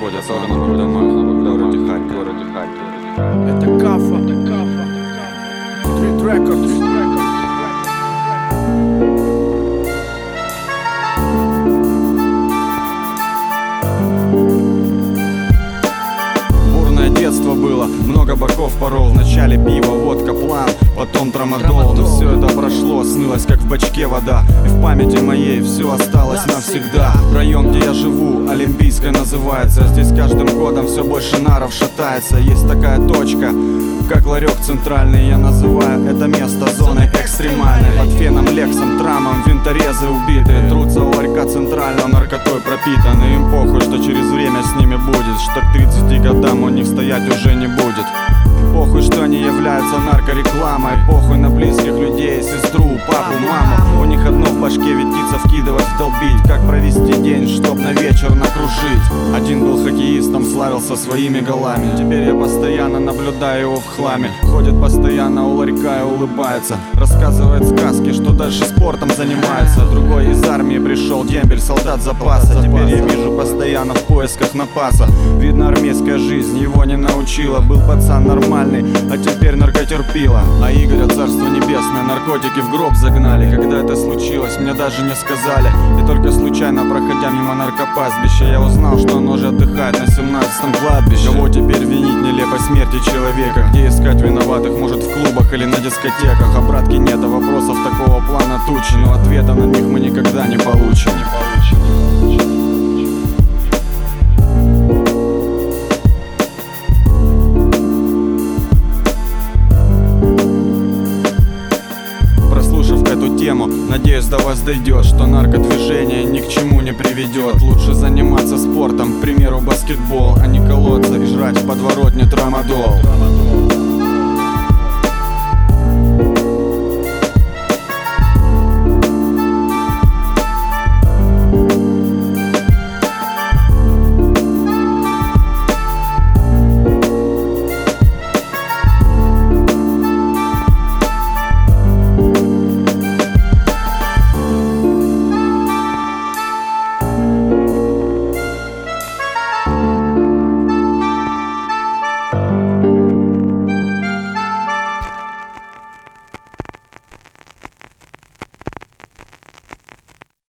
находятся на новых домах в городе Харькове. Это Кафа. Street Records. Бурное детство было, много боков порол. Вначале пиво, водка, план, потом трамадол. Но все это прошло, снылось как в бачке вода. И в памяти моей все осталось навсегда. Район, где я живу, Олимпийская называется. Здесь каждым годом все больше наров шатается. Есть такая точка, как ларек центральный. Я называю это место зоной экстремальной. Под феном, лексом, трамом винторезы убитые трутся у ларька центрального, наркотой пропитаны. Им похуй, что через время с ними будет, что к 30 годам у них стоять уже не будет. Похуй, что они являются наркорекламой. Похуй на близких людей, сестру, папу, маму. У них одно в башке ветиться, вкидывать, вдолбить. Как провести день, чтоб на вечер накружить. Один был хоккеистом, славился своими голами. Теперь я постоянно наблюдаю его в хламе. Ходит постоянно у ларька и улыбается. Рассказывает сказки, что дальше спортом занимается. Другой из армии пришел, дембель, солдат запаса. Теперь я вижу постоянно в поисках напаса. Видно, армейская жизнь его не научила. Был пацан нормальный, а теперь наркотерпила. А Игоря, царство небесное, наркотики в гроб загнали. Когда это случилось, мне даже не сказали. И только случайно, проходя мимо наркопастбища, я узнал, что он уже отдыхает на 17-м кладбище. Кого теперь винить в нелепой смерти человека? Где искать виноватых, может в клубах или на дискотеках? Обратки нет, а вопросов такого плана тучи. Но ответа на них мы никогда не получим. Эту тему, надеюсь, до вас дойдет, что наркодвижение ни к чему не приведет. Лучше заниматься спортом, к примеру, баскетбол, а не колоться и жрать в подворотне трамадол.